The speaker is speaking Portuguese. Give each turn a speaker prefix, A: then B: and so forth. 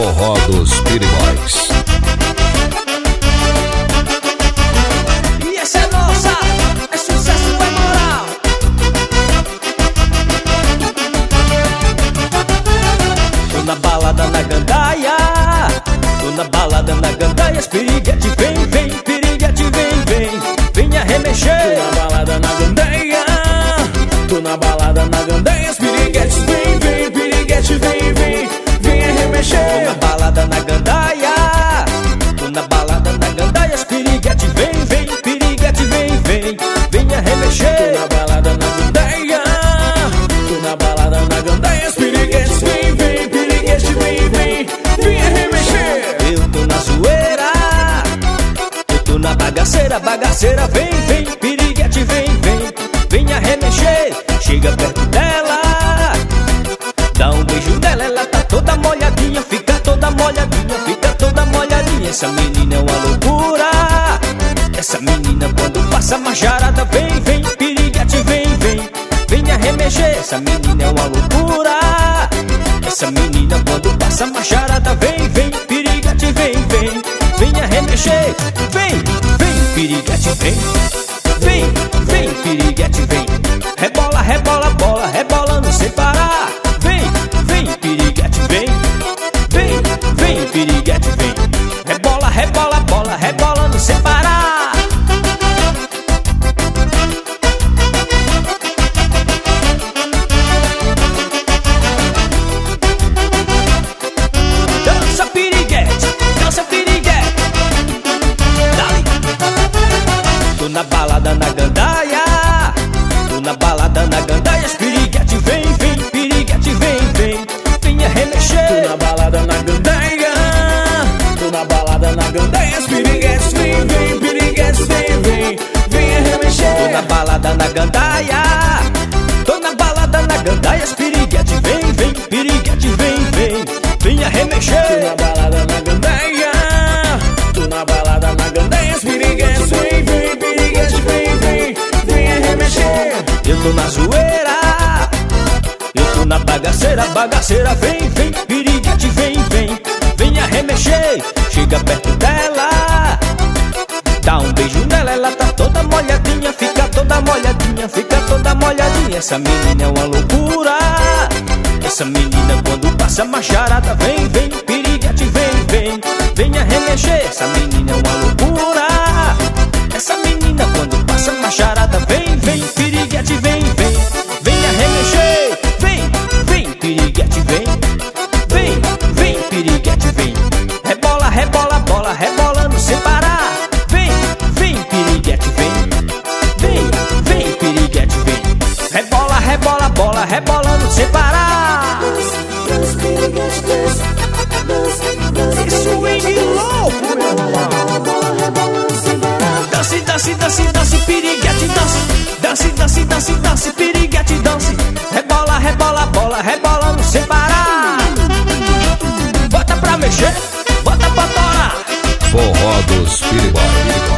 A: Forró dos Piriboys.
B: E essa é nossa, é sucesso, é moral. Tô na balada na gandaia, tô na balada na gandaia. As piriguete vem, vem, piriguete vem, vem, venha remexer. Tô na balada na gandaia, tô na balada na gandaia. As piriguete vem, vem, piriguete vem, vem, venha remexer. Tô na balada na gandaia, tô na balada na gandaia. As piriguete vem, vem, piriguete vem, vem, venha remexer. Tô na balada na gandaia, tô na balada na gandaia. As piriguete vem, vem, piriguete vem, vem, venha remexer. Eu tô na zoeira, eu tô na bagaceira, bagaceira vem, vem, piriguete vem, vem, venha remexer. Chega perto dela, dá um beijo nela, ela tá toda molhadinha, fica toda molhadinha, fica toda molhadinha. Essa menina é uma loucura, essa menina quando passa macharada vem, vem, piriguete vem, vem, venha remexer. Essa menina é uma loucura, essa menina quando passa macharada vem, vem, piriguete vem, vem, venha remexer. Vem, vem, piriguete vem, vem, vem, piriguete vem. Rebola, rebola, bola, rebolando sem parar. Vem, vem, piriguete vem, vem, vem, piriguete vem. Rebola, rebola, bola, rebolando sem parar. Dança piriguete, dança piriguete. Dali. Tô na balada na gandaia, tô na balada na gandaia. As piriguete vem, vem, piriguete vem, vem, venha remexer. Tô na balada na gandaia, tô na balada na gandaia. As piriguete vem, vem, piriguete vem, vem, venha remexer. Tô na balada na gandaia, tô na balada na gandaia. As piriguete vem, vem, piriguete vem, vem, venha remexer. Tô na balada na gandaia, tô na balada na gandaia. As piriguete vem, vem, piriguete vem, vem, venha remexer. Eu tô na zoeira, eu tô na bagaceira, bagaceira vem, vem, piriguete vem, vem, venha remexer. Chega perto dela, dá um beijo nela, ela tá toda molhadinha, fica toda molhadinha, fica toda molhadinha. Essa menina é uma loucura, essa menina quando passa macharada vem, vem, piriguete vem, vem, venha remexer. Essa menina é uma loucura, essa menina quando passa macharada vem, vem, piriguete vem, vem, venha remexer. Vem, vem, piriguete vem, vem, vem, piriguete vem. Rebola, rebola, bola, rebolando sem parar. Vem, vem, piriguete vem, vem, vem, piriguete vem. Rebola, rebola, bola, rebolando sem parar. Isso vem de louco, meu irmão. Dance, dance, dance, dance, piriguete dance. Dance, dance, dance, dance, piriguete dance. Rebola, rebola, bola, rebolando sem parar. Bota pra mexer, bota pra torar.
A: Forró dos Piriboys.